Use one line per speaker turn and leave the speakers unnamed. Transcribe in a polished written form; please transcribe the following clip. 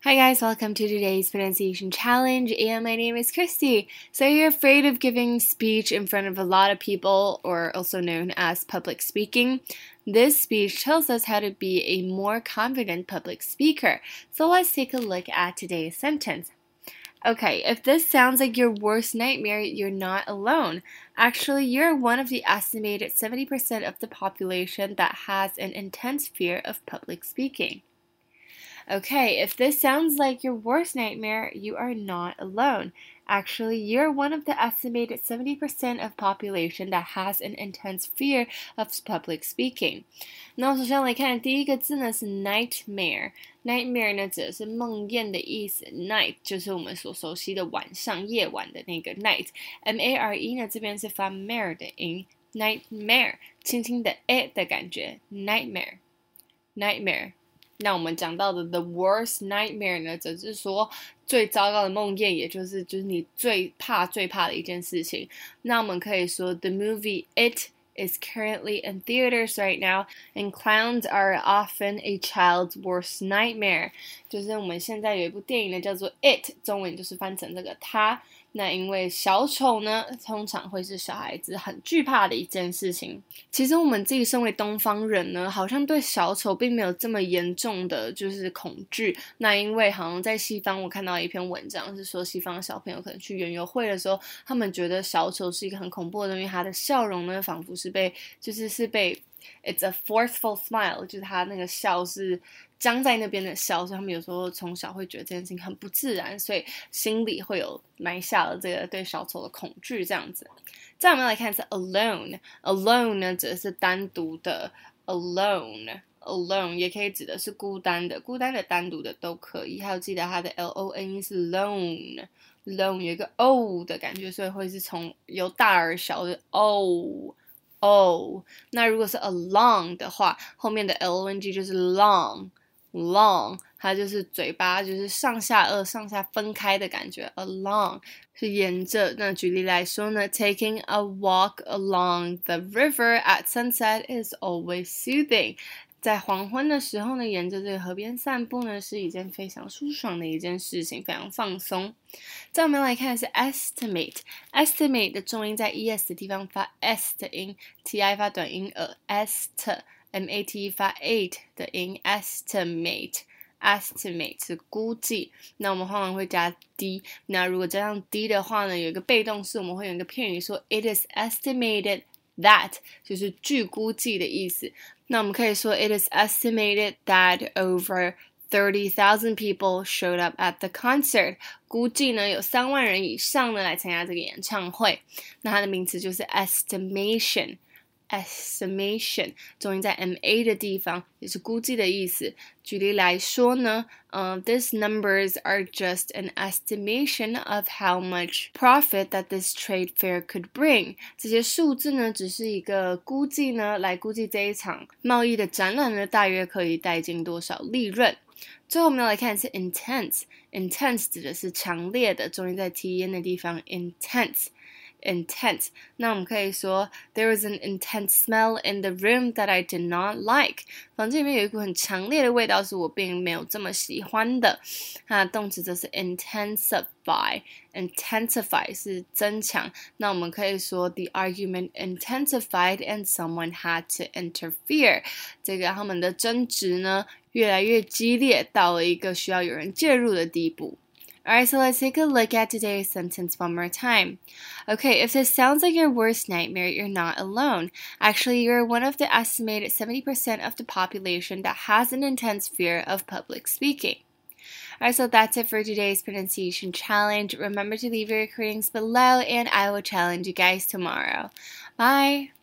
Hi guys, welcome to today's pronunciation challenge, and my name is Christy. So you're afraid of giving speech in front of a lot of people, or also known as public speaking? This speech tells us how to be a more confident public speaker. So let's take a look at today's sentence. Okay, if this sounds like your worst nightmare, you're not alone. Actually, you're one of the estimated 70% of the population that has an intense fear of public speaking. Okay, if this sounds like your worst nightmare, you are not alone. Actually, you're one of the estimated 70% of population that has an intense fear of public speaking. 那我首先来看第一个字呢是 nightmare。nightmare 呢指的是梦魇的意思 ，night 就是我们所熟悉的晚上、夜晚的那个 night。M-A-R-E 呢这边是发 mare 的音 ，nightmare 轻轻的 的感觉 ，nightmare。那我们讲到的 the worst nightmare 呢，则是说最糟糕的梦魇，也就是你最怕的一件事情。那我们可以说 the movie It is currently in theaters right now, and clowns are often a child's worst nightmare. 就是我们现在有一部电影呢，叫做 It， 中文就是翻成这个它。那因为小丑呢，通常会是小孩子很惧怕的一件事情。其实我们自己身为东方人呢，好像对小丑并没有这么严重的就是恐惧。那因为好像在西方，我看到一篇文章是说，西方的小朋友可能去园游会的时候，他们觉得小丑是一个很恐怖的东西，他的笑容呢，仿佛是被It's a forceful smile， 就是他那个笑是僵在那边的笑，所以他们有时候从小会觉得这件事情很不自然，所以心里会有埋下了这个对小丑的恐惧这样子。再我们来看是 alone 呢指的是单独的 alone 也可以指的是孤单的单独的都可以，还有记得它的 L-O-N-E 是 lone 有一个 O 的感觉，所以会是从由大而小的 O。那如果是 along 的话，后面的 long 就是 long， 它就是嘴巴就是上下颚上下分开的感觉 along 是沿着。那举例来说呢 ，taking a walk along the river at sunset is always soothing。在黄昏的时候呢，沿着这个河边散步呢，是一件非常舒爽的一件事情，非常放松。再我们来看的是 estimate 的重音在 es 的地方发 s 的音 ，ti 发短音，mate 发 8 的音 estimate 是估计，那我们通常会加 d， 那如果加上 d 的话呢，有一个被动式，我们会有一个片语说 it is estimated that 就是据估计的意思。那我们可以说 it is estimated that over 30,000 people showed up at the concert. 估计呢有3万人以上呢来参加这个演唱会。那它的名词就是 estimation 重音在 ma 的地方，也是估计的意思。举例来说呢，these numbers are just an estimation of how much profit that this trade fair could bring. 这些数字呢，只是一个估计呢，来估计这一场贸易的展览呢，大约可以带进多少利润。最后我们要来看的是 intense 指的是强烈的，重音在 t 的地方 intense。那我们可以说 There was an intense smell in the room that I did not like. 房间里面有一股很强烈的味道是我并没有这么喜欢的。它的动词则是 intensify 是增强。那我们可以说 The argument intensified and someone had to interfere. 这个他们的争执呢越来越激烈，到了一个需要有人介入的地步。Alright, so let's take a look at today's sentence one more time. Okay, if this sounds like your worst nightmare, you're not alone. Actually, you're one of the estimated 70% of the population that has an intense fear of public speaking. Alright, so that's it for today's pronunciation challenge. Remember to leave your recordings below, and I will challenge you guys tomorrow. Bye!